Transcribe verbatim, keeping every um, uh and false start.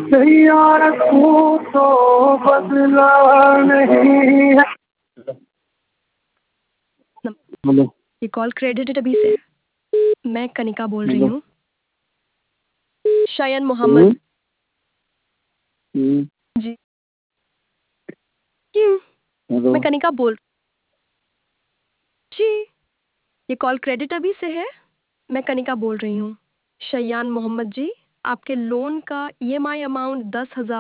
यार तू तो बदला नहीं है। हेलो। ये कॉल क्रेडिटेड अभी से। मैं कनिका बोल रही हेलो। हूँ। शयन हम्म, मोहम्मद हम्म, जी। क्यों? हेलो। मैं कनिका बोल जी। ये कॉल क्रेडिट अभी से है। मैं कनिका बोल रही हूँ। शयान मोहम्मद जी, आपके लोन का ईएमआई अमाउंट दस हजार